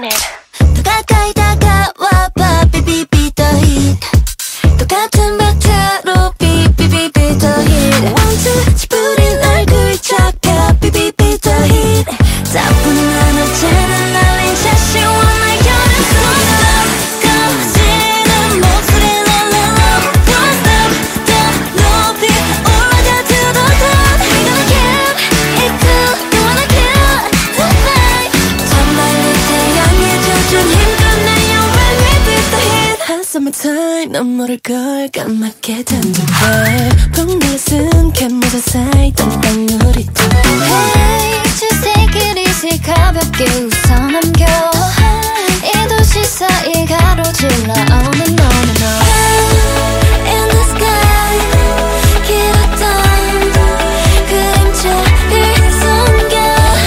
더 가까이 다가와봐 baby be the hit 똑같은 박자로 비비비 be the hit One two 찌푸린 얼굴 잡혀 baby be the hit 따분한 하나째는 날린 샷이 원할 여름 손 꺼지는 목소리 la la la Don't stop 더 높이 올라가 to the top We gonna get it cool You wanna get tonight 정말 태양의 젖은 힘껏 내요 When we beat the hit Hot summertime 넌 모를걸 까맣게 단둘발 붕 달린 캔모자 사이 땅땅 우리 둘 Hey just take it easy 가볍게 웃어 넘겨 이 도시 사이 가로질러 on and on and on In the sky 길었던 그림자를 숨겨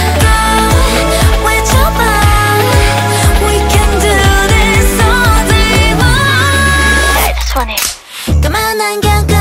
외쳐봐 We can do this all day long I just want it 까만 안경